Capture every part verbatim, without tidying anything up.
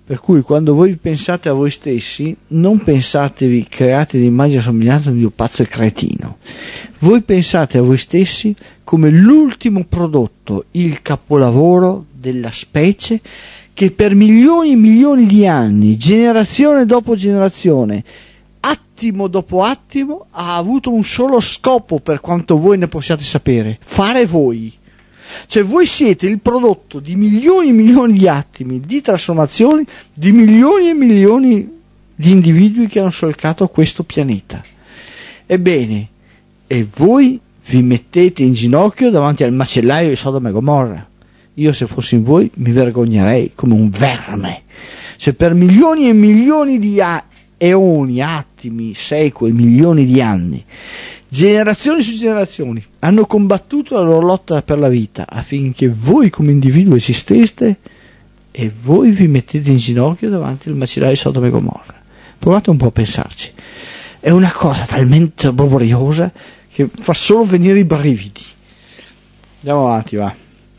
Per cui quando voi pensate a voi stessi, non pensatevi create l'immagine e somiglianza di Dio pazzo e cretino. Voi pensate a voi stessi come l'ultimo prodotto, il capolavoro della specie che per milioni e milioni di anni, generazione dopo generazione, attimo dopo attimo, ha avuto un solo scopo, per quanto voi ne possiate sapere: fare voi. Cioè voi siete il prodotto di milioni e milioni di attimi, di trasformazioni, di milioni e milioni di individui che hanno solcato questo pianeta. Ebbene, e voi vi mettete in ginocchio davanti al macellaio di Sodoma e Gomorra. Io, se fossi in voi, mi vergognerei come un verme. Cioè, per milioni e milioni di a- eoni, attimi, secoli, milioni di anni, generazioni su generazioni, hanno combattuto la loro lotta per la vita affinché voi come individuo esisteste, e voi vi mettete in ginocchio davanti al macellaio di Sodoma e Gomorra. Provate un po' a pensarci. È una cosa talmente laboriosa che fa solo venire i brividi. Andiamo avanti, va.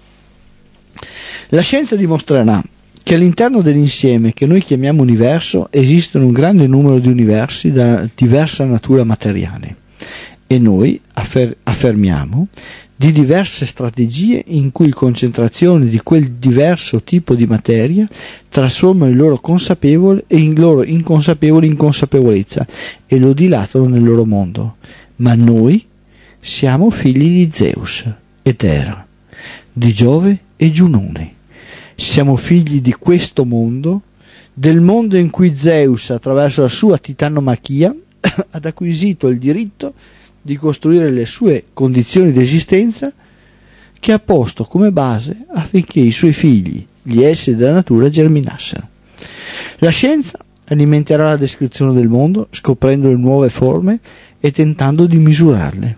La scienza dimostrerà che all'interno dell'insieme che noi chiamiamo universo esistono un grande numero di universi da diversa natura materiale, e noi affer- affermiamo di diverse strategie in cui concentrazione di quel diverso tipo di materia trasformano il loro consapevole e il loro inconsapevole in consapevolezza e lo dilatano nel loro mondo. Ma noi siamo figli di Zeus ed Era, di Giove e Giunone. Siamo figli di questo mondo, del mondo in cui Zeus, attraverso la sua titanomachia, ha acquisito il diritto di costruire le sue condizioni di esistenza, che ha posto come base affinché i suoi figli, gli esseri della natura, germinassero. La scienza alimenterà la descrizione del mondo, scoprendo le nuove forme e tentando di misurarle.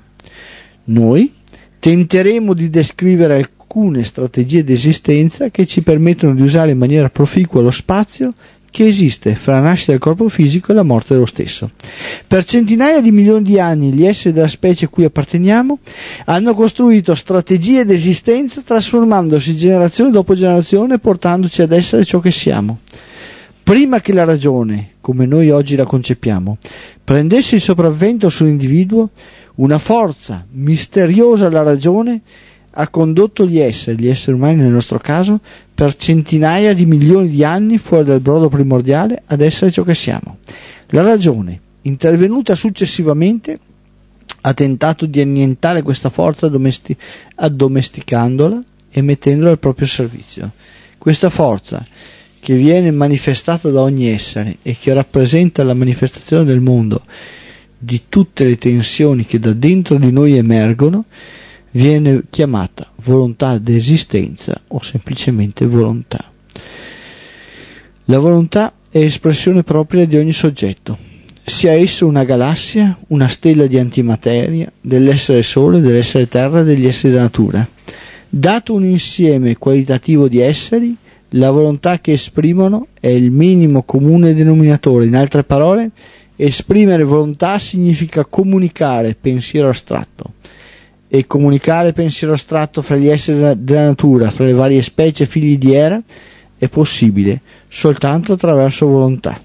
Noi tenteremo di descrivere alcune strategie di esistenza che ci permettono di usare in maniera proficua lo spazio che esiste fra la nascita del corpo fisico e la morte dello stesso. Per centinaia di milioni di anni gli esseri della specie a cui apparteniamo hanno costruito strategie di esistenza, trasformandosi generazione dopo generazione, portandoci ad essere ciò che siamo. Prima che la ragione, come noi oggi la concepiamo, prendesse il sopravvento sull'individuo, una forza misteriosa alla ragione ha condotto gli esseri, gli esseri umani nel nostro caso, per centinaia di milioni di anni fuori dal brodo primordiale ad essere ciò che siamo. La ragione, intervenuta successivamente, ha tentato di annientare questa forza domesti- addomesticandola e mettendola al proprio servizio. Questa forza, che viene manifestata da ogni essere e che rappresenta la manifestazione del mondo di tutte le tensioni che da dentro di noi emergono, viene chiamata volontà d'esistenza o semplicemente volontà. La volontà è espressione propria di ogni soggetto, sia esso una galassia, una stella di antimateria, dell'essere sole, dell'essere terra, degli esseri della natura. Dato un insieme qualitativo di esseri, la volontà che esprimono è il minimo comune denominatore. In altre parole, esprimere volontà significa comunicare pensiero astratto. E comunicare pensiero astratto fra gli esseri della natura, fra le varie specie figli di Era, è possibile soltanto attraverso volontà.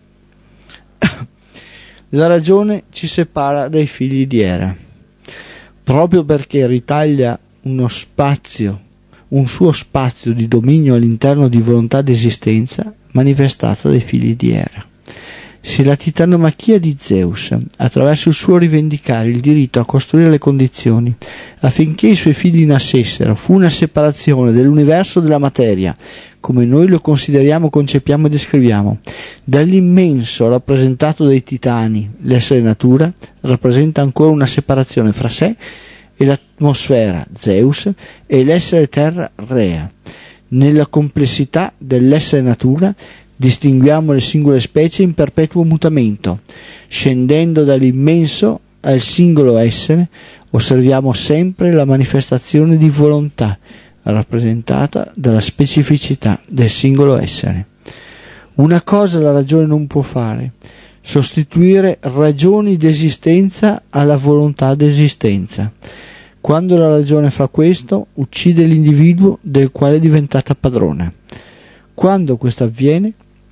La ragione ci separa dai figli di Era, proprio perché ritaglia uno spazio, un suo spazio di dominio all'interno di volontà d'esistenza manifestata dai figli di Era. Se la titanomachia di Zeus, attraverso il suo rivendicare il diritto a costruire le condizioni affinché i suoi figli nascessero, fu una separazione dell'universo della materia, come noi lo consideriamo, concepiamo e descriviamo, dall'immenso rappresentato dai titani, l'essere natura, rappresenta ancora una separazione fra sé e l'atmosfera, Zeus, e l'essere terra, Rea. Nella complessità dell'essere natura distinguiamo le singole specie in perpetuo mutamento. Scendendo dall'immenso al singolo essere, osserviamo sempre la manifestazione di volontà, rappresentata dalla specificità del singolo essere. Una cosa la ragione non può fare: sostituire ragioni d'esistenza alla volontà d'esistenza. Quando la ragione fa questo, uccide l'individuo del quale è diventata padrona. Quando questo avviene,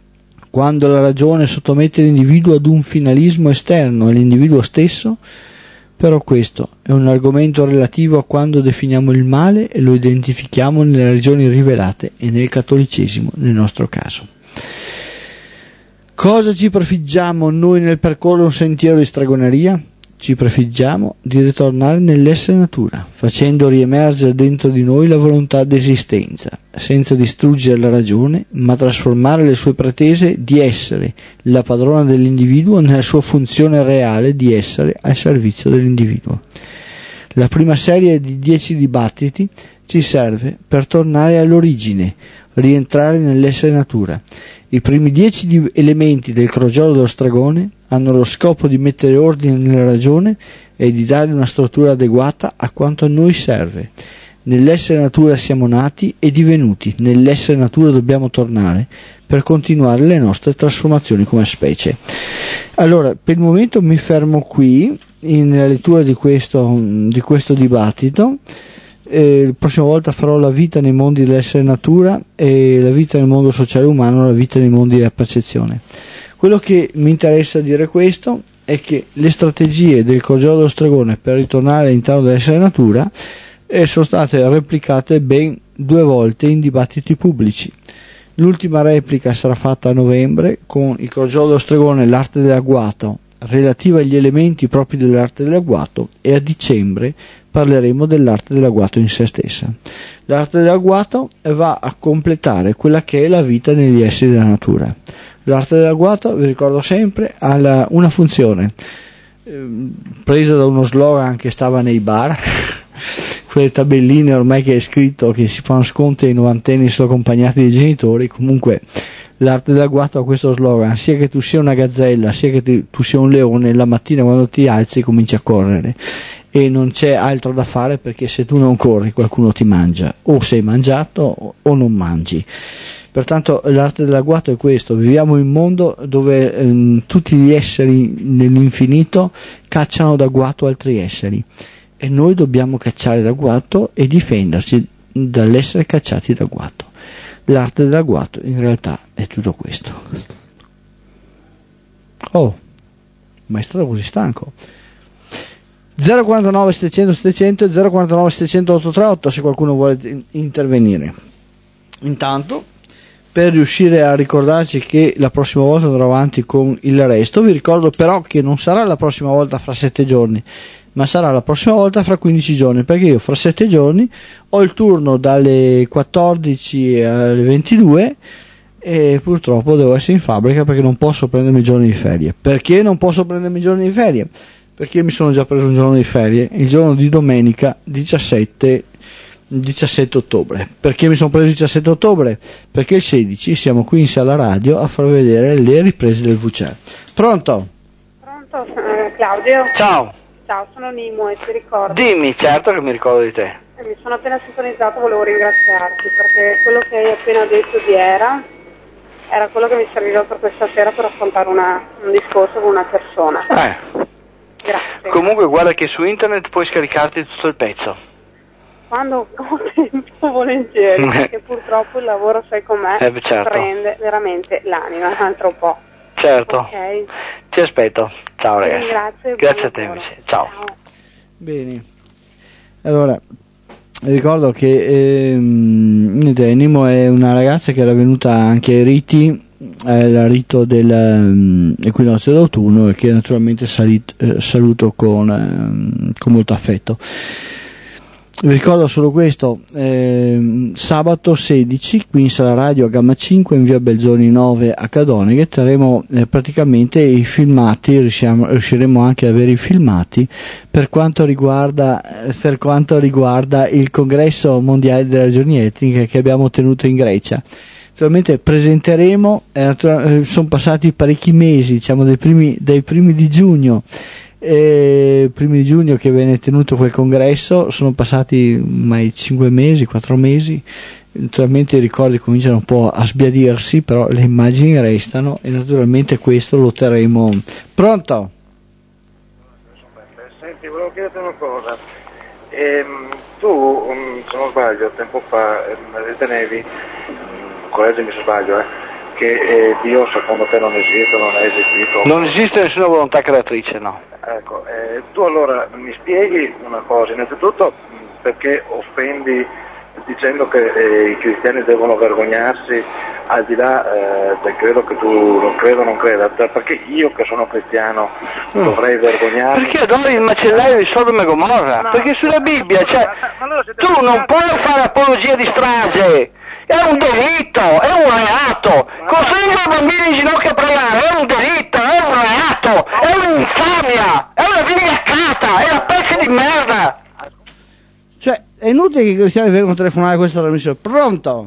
quando la ragione sottomette l'individuo ad un finalismo esterno all'individuo stesso, però questo è un argomento relativo a quando definiamo il male e lo identifichiamo nelle regioni rivelate e nel cattolicesimo nel nostro caso. Cosa ci prefiggiamo noi nel percorrere un sentiero di stregoneria? Ci prefiggiamo di ritornare nell'essere natura, facendo riemergere dentro di noi la volontà d'esistenza, senza distruggere la ragione, ma trasformare le sue pretese di essere la padrona dell'individuo nella sua funzione reale di essere al servizio dell'individuo. La prima serie di dieci dibattiti ci serve per tornare all'origine, rientrare nell'essere natura. I primi dieci di elementi del crogiolo dello stregone hanno lo scopo di mettere ordine nella ragione e di dare una struttura adeguata a quanto a noi serve. Nell'essere natura siamo nati e divenuti, nell'essere natura dobbiamo tornare per continuare le nostre trasformazioni come specie. Allora, per il momento mi fermo qui nella lettura di questo, di questo dibattito. Eh, la prossima volta farò la vita nei mondi dell'essere natura e la vita nel mondo sociale umano, la vita nei mondi della percezione. Quello che mi interessa dire questo è che le strategie del crogiolo dello stregone per ritornare all'interno dell'essere natura eh, sono state replicate ben due volte in dibattiti pubblici. L'ultima replica sarà fatta a novembre con il crogiolo dello stregone, l'arte dell'agguato, relativa agli elementi propri dell'arte dell'agguato, e a dicembre parleremo dell'arte dell'agguato in sé stessa. L'arte dell'agguato va a completare quella che è la vita negli esseri della natura. L'arte dell'agguato, vi ricordo sempre, ha la, una funzione eh, presa da uno slogan che stava nei bar, quelle tabelline ormai che è scritto che si fanno sconti ai novantenni solo accompagnati dai genitori. Comunque l'arte dell'agguato ha questo slogan: sia che tu sia una gazzella, sia che tu, tu sia un leone, la mattina quando ti alzi cominci a correre e non c'è altro da fare, perché se tu non corri qualcuno ti mangia, o sei mangiato o non mangi. Pertanto l'arte dell'agguato è questo: viviamo in un mondo dove ehm, tutti gli esseri nell'infinito cacciano d'agguato altri esseri e noi dobbiamo cacciare d'agguato e difenderci dall'essere cacciati d'agguato. L'arte dell'agguato in realtà è tutto questo. Oh, ma è stato così stanco. zero quarantanove settecento settecento e zero quarantanove settecento ottocentotrentotto se qualcuno vuole intervenire. Intanto, per riuscire a ricordarci che la prossima volta andrò avanti con il resto, vi ricordo però che non sarà la prossima volta fra sette giorni, ma sarà la prossima volta fra quindici giorni, perché io fra sette giorni ho il turno dalle quattordici alle ventidue e purtroppo devo essere in fabbrica perché non posso prendermi i giorni di ferie. Perché non posso prendermi i giorni di ferie? Perché mi sono già preso un giorno di ferie, il giorno di domenica diciassette ottobre. Perché mi sono preso il diciassette ottobre? Perché il sedici siamo qui in sala radio a far vedere le riprese del V C R. Pronto? Pronto, Claudio? Ciao. Ciao, sono Nimo e ti ricordo. Dimmi, certo che mi ricordo di te. Mi sono appena sintonizzato, volevo ringraziarti perché quello che hai appena detto di Era era quello che mi serviva per questa sera per affrontare una, un discorso con una persona. Eh. Grazie. Comunque guarda che su internet puoi scaricarti tutto il pezzo. Quando ho tempo, volentieri, perché purtroppo il lavoro, sai com'è, eh, certo. prende veramente l'anima un altro po'. Certo. Okay. Ti aspetto. Ciao ragazzi. Grazie. Grazie a te invece. Ciao. Ciao. Bene. Allora, ricordo che ehm, Nimo è una ragazza che era venuta anche ai riti, al rito dell'equinozio um, d'autunno, e che naturalmente salit, eh, saluto con, eh, con molto affetto. Vi ricordo solo questo: eh, sabato sedici qui in sala radio a Gamma cinque in via Belzoni nove a Cadoneghe terremo eh, praticamente i filmati, riusciamo, riusciremo anche ad avere i filmati per quanto riguarda per quanto riguarda il congresso mondiale delle ragioni etniche che abbiamo tenuto in Grecia. Naturalmente presenteremo, eh, sono passati parecchi mesi, diciamo dai primi, dai primi di giugno E primi di giugno che venne tenuto quel congresso, sono passati mai cinque mesi, quattro mesi, naturalmente i ricordi cominciano un po' a sbiadirsi, però le immagini restano e naturalmente questo lo terremo. Pronto? Senti, volevo chiederti una cosa. Ehm, tu, se non sbaglio, tempo fa ritenevi, correggimi se sbaglio, eh, che eh, Dio secondo te non esiste, non è esistito? Non esiste nessuna volontà creatrice, no. Ecco, eh, tu allora mi spieghi una cosa, innanzitutto perché offendi dicendo che eh, i cristiani devono vergognarsi al di là eh, del credo che tu non credo non creda, perché io che sono cristiano mm. dovrei vergognarmi? Perché adori il macellaio di Sodoma e Gomorra? No, perché sulla Bibbia, cioè, ma, ma tu non puoi fare apologia di strage, è un delitto, è un reato, costringere i bambini in ginocchio a pregare è un delitto, è un reato, è un'infamia, è una vigliaccata, è una pezza di merda. Cioè, è inutile che i cristiani vengano a telefonare a questa trasmissione. Pronto?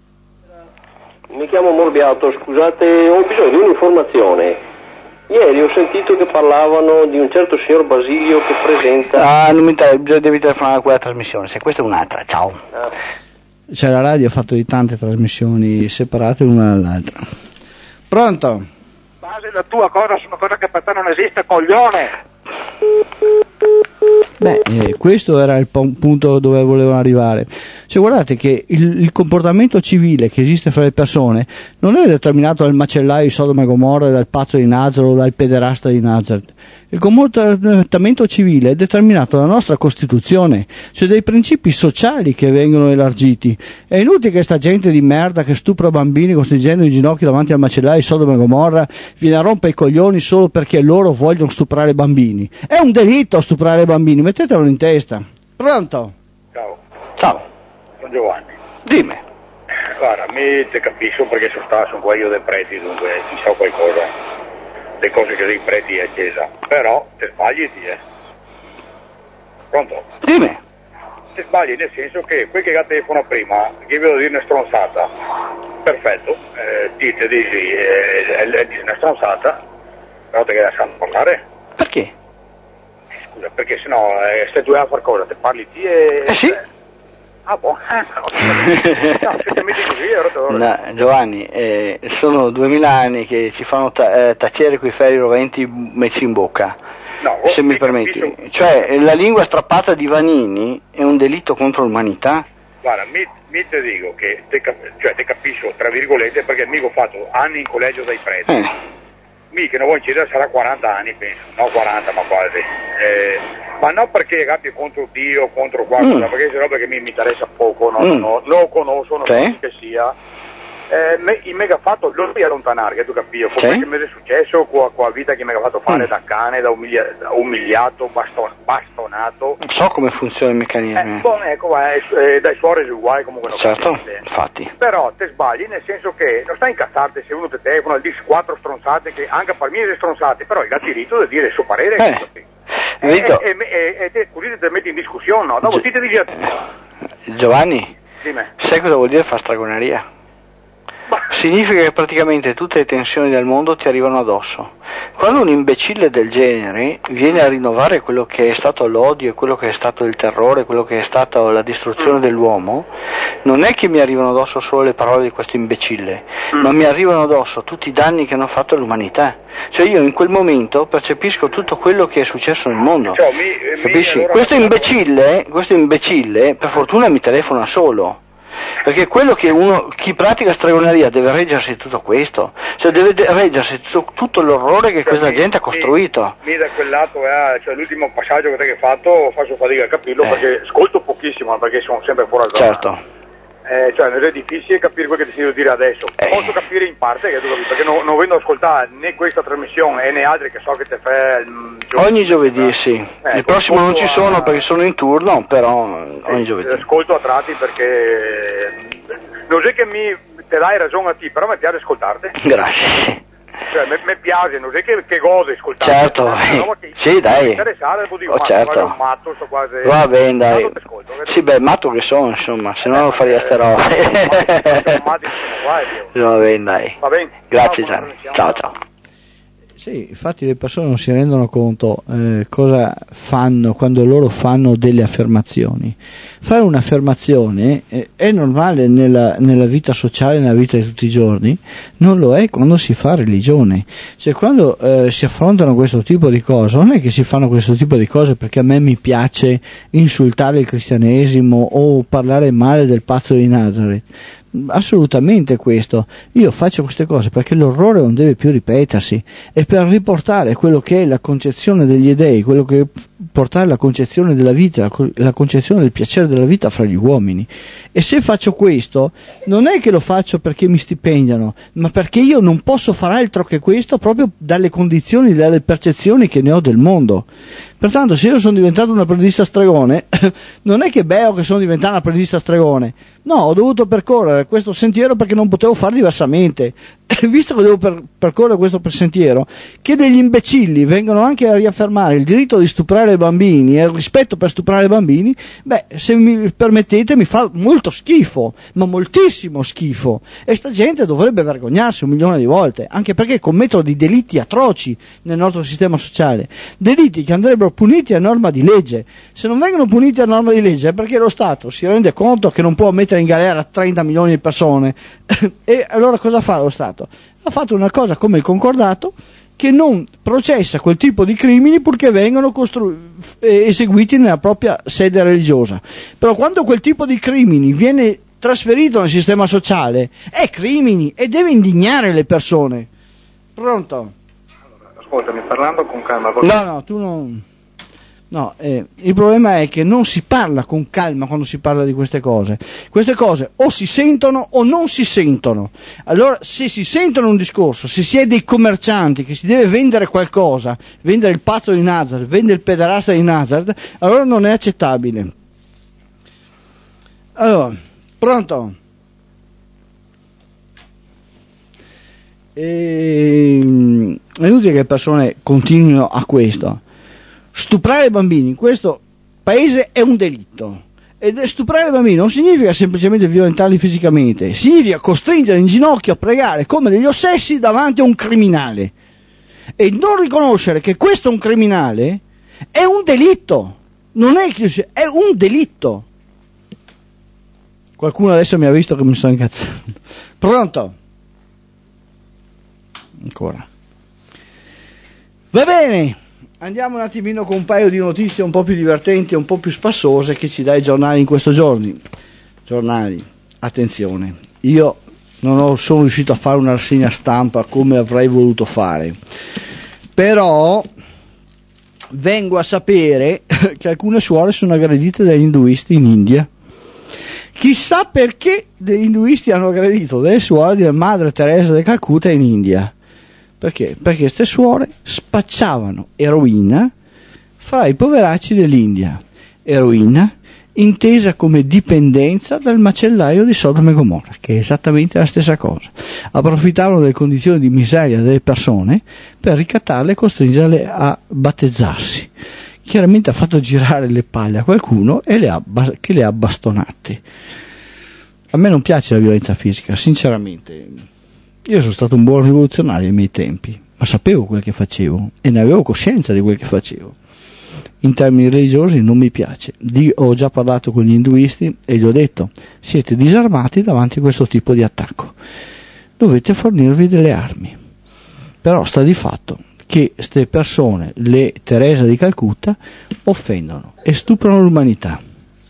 Mi chiamo Morbiato, scusate, ho bisogno di un'informazione. Ieri ho sentito che parlavano di un certo signor Basilio che presenta... Ah, non mi interessa, devi telefonare a quella trasmissione, se questa è un'altra, ciao. Ah. Cioè, la radio ha fatto di tante trasmissioni separate l'una dall'altra. Pronto? Base la tua cosa su una cosa che per te non esiste, coglione! Beh, eh, questo era il po- punto dove volevano arrivare. Cioè, guardate che il, il comportamento civile che esiste fra le persone non è determinato dal macellaio di Sodoma e Gomorra, dal pazzo di Nazareth o dal pederasta di Nazareth. Il comportamento civile è determinato dalla nostra Costituzione, cioè dai principi sociali che vengono elargiti. È inutile che sta gente di merda che stupra bambini costringendo in ginocchio davanti al macellaio di Sodoma e Gomorra viene a rompere i coglioni solo perché loro vogliono stuprare bambini. È un delitto stuprare bambini, mettetelo in testa. Pronto? Ciao. Ciao. Sono Giovanni. Dimmi. Guarda, mi te capisco perché sono stato, sono qua io dei preti, dunque ti so qualcosa. Le cose che dei preti è chiesa, però te sbagli ti è. Pronto? Dimmi. Te sbagli nel senso che quel che ha telefono prima, che vedo dire una stronzata, perfetto, eh, ti te dici eh, è, è una stronzata, però te che la sanno parlare? Perché? Scusa, perché sennò eh, stai tu a far cosa, te parli ti e... Eh sì. Ah, boh. No, se ti metti così, ero no, Giovanni, eh, sono duemila anni che ci fanno ta- eh, tacere quei ferri roventi messi in bocca, no, se mi permetti. Capisco. Cioè, la lingua strappata di Vanini è un delitto contro l'umanità? Guarda, mi, mi te dico che te, cap- cioè, te capisco, tra virgolette, perché mi ho fatto anni in collegio dai preti. Eh. Mi che non vuoi incidere sarà quaranta anni, penso, no quaranta ma quasi. Eh, ma non perché capi contro Dio, contro qualcosa, mm. perché è roba che mi, mi interessa poco, no, mm. no, non lo conosco, non sì. so che sia. Eh, me, il mega fatto lo devi allontanare, che tu capisci, come sì. che mi è successo con la vita che mi ha fatto fare mm. da cane, da, umilia, da umiliato, baston, bastonato. Non so come funziona il meccanismo. Eh, bon, ecco, eh, eh, dai suori è uguale comunque. Non certo, capite. infatti. Però te sbagli, nel senso che non stai incazzarti se uno ti telefona e dici quattro stronzate, che anche per me sono stronzate, però il diritto di dire il suo parere. Eh. E, e, e, e, e te così te metti in discussione, no? Dopo ti ti dici a te. Giovanni, Dimmi. sai cosa vuol dire far stragoneria? Significa che praticamente tutte le tensioni del mondo ti arrivano addosso. Quando un imbecille del genere viene a rinnovare quello che è stato l'odio, quello che è stato il terrore, quello che è stata la distruzione mm. dell'uomo, non è che mi arrivano addosso solo le parole di questo imbecille, mm. ma mi arrivano addosso tutti i danni che hanno fatto all'umanità. Cioè io in quel momento percepisco tutto quello che è successo nel mondo. Cioè, mi, capisci? Mi, allora questo imbecille, questo imbecille per fortuna mi telefona solo. Perché quello che uno, chi pratica stregoneria deve reggersi tutto questo, cioè deve reggersi tutto, tutto l'orrore che cioè, questa mi, gente ha costruito. Mi, mi da quel lato, eh, cioè l'ultimo passaggio che te che hai fatto, faccio fatica a capirlo eh. perché ascolto pochissimo, perché sono sempre fuori al certo. Eh, cioè non è difficile capire quello che ti devo dire adesso. Eh. Posso capire in parte che tu capisci, perché non, non vengo ad ascoltare né questa trasmissione né altre che so che te fai il giovedì. Ogni giovedì sì, eh, il prossimo non ci a... sono perché sono in turno, però eh, ogni giovedì. Ascolto a tratti perché non è che mi te dai ragione a te, però mi piace ascoltarti. Grazie. Cioè, mi piace, non è che, che gode ascoltare. Certo, che sì dai, dico, oh, certo. Matto, sto quasi... Va bene dai, ascolto, sì beh, matto che sono insomma, se no non farei ste robe. Va bene dai, va bene. Grazie Gianni, ciao ciao. Sì, infatti le persone non si rendono conto eh, cosa fanno quando loro fanno delle affermazioni. Fare un'affermazione eh, è normale nella, nella vita sociale, nella vita di tutti i giorni, non lo è quando si fa religione. Cioè quando eh, si affrontano questo tipo di cose, non è che si fanno questo tipo di cose perché a me mi piace insultare il cristianesimo o parlare male del pazzo di Nazareth. assolutamente questo. Io faccio queste cose perché l'orrore non deve più ripetersi, e per riportare quello che è la concezione degli dei, quello che portare la concezione della vita, la concezione del piacere della vita fra gli uomini. E se faccio questo non è che lo faccio perché mi stipendiano, ma perché io non posso far altro che questo, proprio dalle condizioni, dalle percezioni che ne ho del mondo. Pertanto se io sono diventato un apprendista stregone non è che bello che sono diventato un apprendista stregone, no, ho dovuto percorrere questo sentiero perché non potevo fare diversamente. Visto che devo per, percorrere questo sentiero, che degli imbecilli vengono anche a riaffermare il diritto di stuprare i bambini e il rispetto per stuprare i bambini, beh, se mi permettete, mi fa molto schifo, ma moltissimo schifo, e sta gente dovrebbe vergognarsi un milione di volte, anche perché commettono dei delitti atroci nel nostro sistema sociale, delitti che andrebbero puniti a norma di legge. Se non vengono puniti a norma di legge è perché lo Stato si rende conto che non può mettere in galera trenta milioni di persone. E allora cosa fa lo Stato? Ha fatto una cosa come il concordato, che non processa quel tipo di crimini purché vengano costru- eseguiti nella propria sede religiosa. Però quando quel tipo di crimini viene trasferito nel sistema sociale, è crimini e deve indignare le persone. Pronto? Allora, ascoltami, parlando con calma. No, no, tu non... No, eh, il problema è che non si parla con calma quando si parla di queste cose. Queste cose o si sentono o non si sentono. Allora, se si sentono un discorso, se si è dei commercianti che si deve vendere qualcosa, vendere il pazzo di Nazareth, vendere il pederasta di Nazareth, allora non è accettabile. Allora, pronto? E... è inutile che le persone continuino a questo. Stuprare i bambini in questo paese è un delitto, ed stuprare i bambini non significa semplicemente violentarli fisicamente, significa costringerli in ginocchio a pregare come degli ossessi davanti a un criminale, e non riconoscere che questo è un criminale è un delitto, non è che è un delitto. Qualcuno adesso mi ha visto che mi sono incazzato. Pronto? Ancora. Va bene. Andiamo un attimino con un paio di notizie un po' più divertenti e un po' più spassose che ci dai giornali in questi giorni. Giornali, attenzione, io non ho, sono riuscito a fare una rassegna stampa come avrei voluto fare, però vengo a sapere che alcune suore sono aggredite dagli induisti in India. Chissà perché degli induisti hanno aggredito delle suore della Madre Teresa di Calcutta in India. Perché? Perché queste suore spacciavano eroina fra i poveracci dell'India. Eroina intesa come dipendenza dal macellaio di Sodoma e Gomorra, che è esattamente la stessa cosa. Approfittavano delle condizioni di miseria delle persone per ricattarle e costringerle a battezzarsi. Chiaramente ha fatto girare le palle a qualcuno e le ha, che le ha bastonate. A me non piace la violenza fisica, sinceramente. Io sono stato un buon rivoluzionario ai miei tempi, ma sapevo quel che facevo e ne avevo coscienza di quel che facevo. In termini religiosi non mi piace. Di, ho già parlato con gli induisti e gli ho detto: siete disarmati davanti a questo tipo di attacco, dovete fornirvi delle armi. Però sta di fatto che queste persone, le Teresa di Calcutta, offendono e stuprano l'umanità.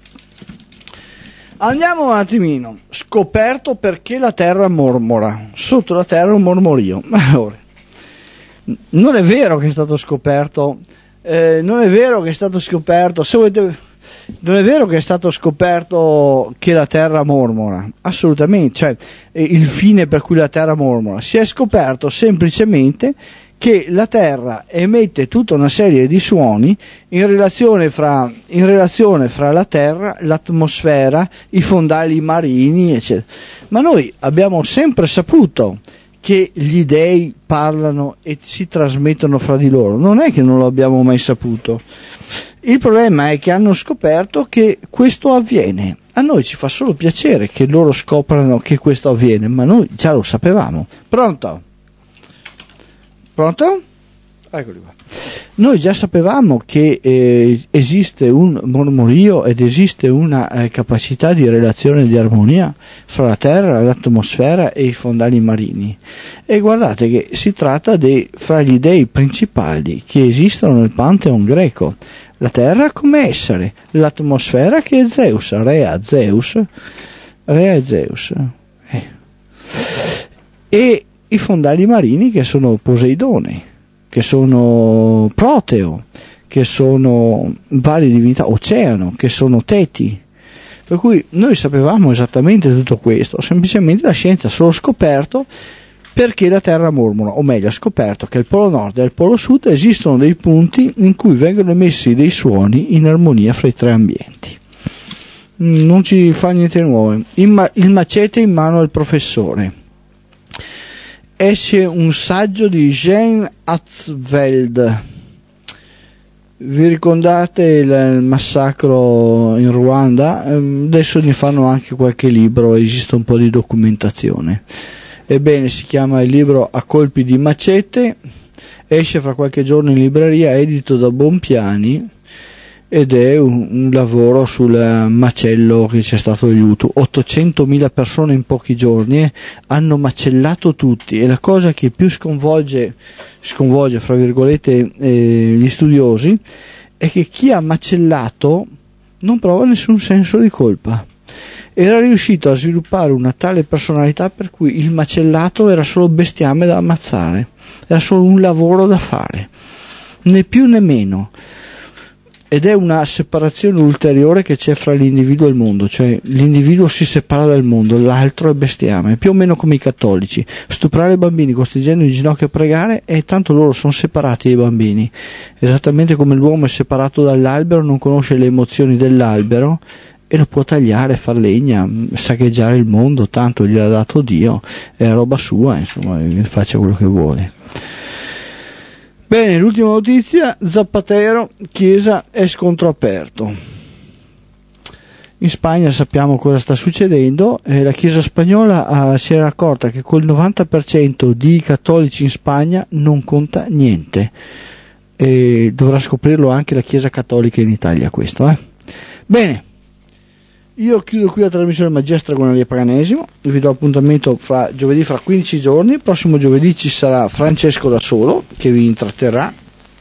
Andiamo un attimino. Scoperto perché la terra mormora. Sotto la terra un mormorio. Allora, non è vero che è stato scoperto eh, non è vero che è stato scoperto se volete, non è vero che è stato scoperto che la terra mormora, assolutamente, cioè eh, il fine per cui la terra mormora. Si è scoperto semplicemente che la Terra emette tutta una serie di suoni in relazione fra, in relazione fra la Terra, l'atmosfera, i fondali marini, eccetera. Ma noi abbiamo sempre saputo che gli dei parlano e si trasmettono fra di loro, non è che non lo abbiamo mai saputo. Il problema è che hanno scoperto che questo avviene. A noi ci fa solo piacere che loro scoprano che questo avviene, ma noi già lo sapevamo. Pronto? Pronto? Eccoli qua. Noi già sapevamo che eh, esiste un mormorio ed esiste una eh, capacità di relazione e di armonia fra la terra, l'atmosfera e i fondali marini. E guardate che si tratta di fra gli dei principali che esistono nel Pantheon greco. La terra come essere, l'atmosfera che è Zeus, Rea Zeus, Rea Zeus. e i fondali marini che sono Poseidone, che sono Proteo, che sono varie divinità, Oceano, che sono Teti. Per cui noi sapevamo esattamente tutto questo, semplicemente la scienza ha solo scoperto perché la Terra mormora, o meglio ha scoperto che al Polo Nord e al Polo Sud esistono dei punti in cui vengono emessi dei suoni in armonia fra i tre ambienti. Non ci fa niente nuovo. Il macete in mano al professore. Esce un saggio di Jean Hatzfeld. Vi ricordate il massacro in Ruanda? Adesso ne fanno anche qualche libro, esiste un po' di documentazione. Ebbene, si chiama il libro A colpi di macete, esce fra qualche giorno in libreria, edito da Bompiani, ed è un, un lavoro sul macello che c'è stato negli Hutu. ottocentomila persone in pochi giorni eh, hanno macellato tutti, e la cosa che più sconvolge, sconvolge fra virgolette eh, gli studiosi è che chi ha macellato non prova nessun senso di colpa. Era riuscito a sviluppare una tale personalità per cui il macellato era solo bestiame da ammazzare, era solo un lavoro da fare, né più né meno. Ed è una separazione ulteriore che c'è fra l'individuo e il mondo, cioè l'individuo si separa dal mondo, l'altro è bestiame, più o meno come i cattolici: stuprare i bambini, costringendoli in ginocchio a pregare, e tanto loro sono separati dai bambini, esattamente come l'uomo è separato dall'albero, non conosce le emozioni dell'albero e lo può tagliare, far legna, saccheggiare il mondo, tanto gliel'ha dato Dio, è roba sua, insomma, faccia quello che vuole. Bene, l'ultima notizia: Zapatero, Chiesa è scontro aperto. In Spagna sappiamo cosa sta succedendo, eh, la Chiesa spagnola ah, si era accorta che col novanta per cento di cattolici in Spagna non conta niente, e dovrà scoprirlo anche la Chiesa cattolica in Italia questo. Eh. Bene, io chiudo qui la trasmissione Magia Stregoneria Paganesimo, vi do appuntamento fra giovedì fra quindici giorni. Il prossimo giovedì ci sarà Francesco da solo che vi intratterrà,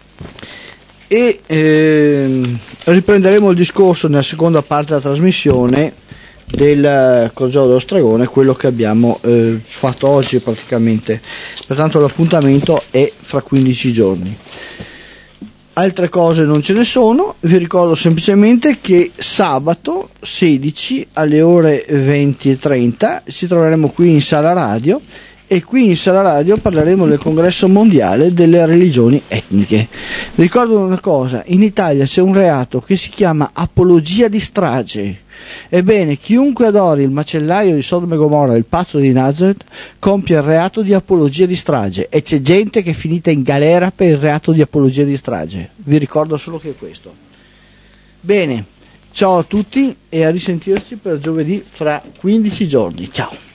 e ehm, riprenderemo il discorso nella seconda parte della trasmissione del Crogiolo dello Stregone, quello che abbiamo eh, fatto oggi praticamente. Pertanto l'appuntamento è fra quindici giorni. Altre cose non ce ne sono, vi ricordo semplicemente che sabato sedici alle ore venti e trenta ci troveremo qui in Sala Radio, e qui in Sala Radio parleremo del congresso mondiale delle religioni etniche. Vi ricordo una cosa: in Italia c'è un reato che si chiama apologia di strage. Ebbene, chiunque adori il macellaio di Sodoma e Gomorra e il pazzo di Nazareth compie il reato di apologia di strage, e c'è gente che è finita in galera per il reato di apologia di strage. Vi ricordo solo che è questo. Bene, ciao a tutti e a risentirci per giovedì fra quindici giorni. Ciao.